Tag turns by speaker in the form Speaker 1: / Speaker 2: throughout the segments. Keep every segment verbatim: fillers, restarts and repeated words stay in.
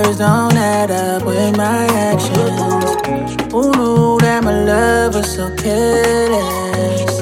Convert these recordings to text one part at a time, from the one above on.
Speaker 1: words don't add up with my actions. Who knew that my love was so careless?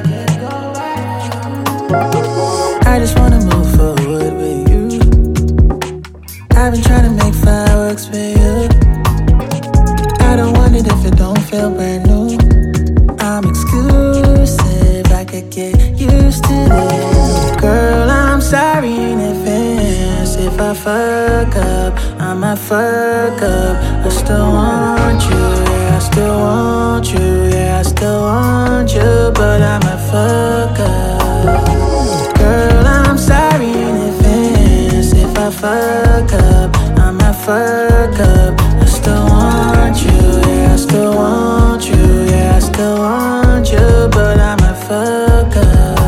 Speaker 1: I just wanna move forward with you. I've been trying to make fireworks for you. I don't want it if it don't feel brand new. I'm exclusive, I could get used to this. Girl, I'm sorry in advance if I fuck up. I might fuck up. I still want you, yeah, I still want you, yeah, I still want you, but I might fuck up. Girl, I'm sorry in advance if I fuck up. I might fuck up. I still want you, yeah, I still want you, yeah, I still want you, but I might fuck up.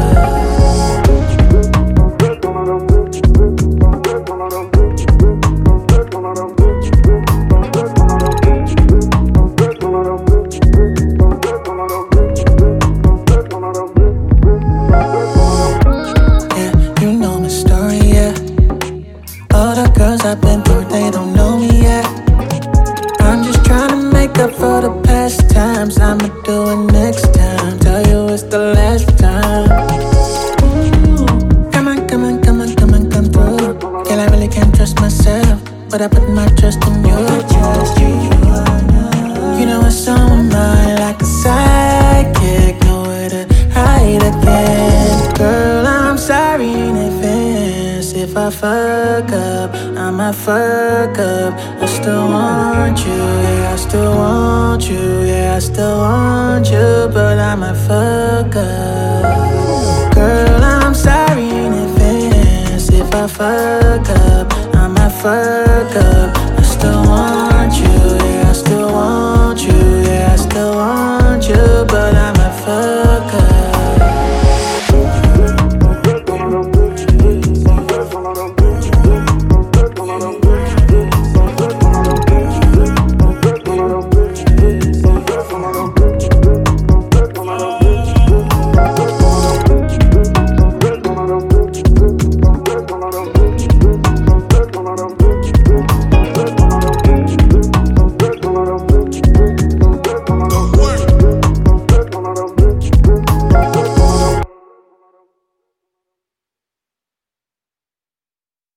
Speaker 1: Yeah, you know my story, yeah. All the girls I've been through, they don't know me yet. I'm just trying to make up for the past times. I'ma do it next time. Tell you it's the last time. Come on, come on, come on, come on, come through. Girl, I really can't trust myself, but I put my trust in you. You know it's on my mind like a sidekick. Nowhere to hide again. Girl, I'm sorry in advance if I fuck up. I might fuck up. I still want you, yeah, I still want you, yeah, I still want you, but I might fuck up. Girl, I'm sorry in advance if I fuck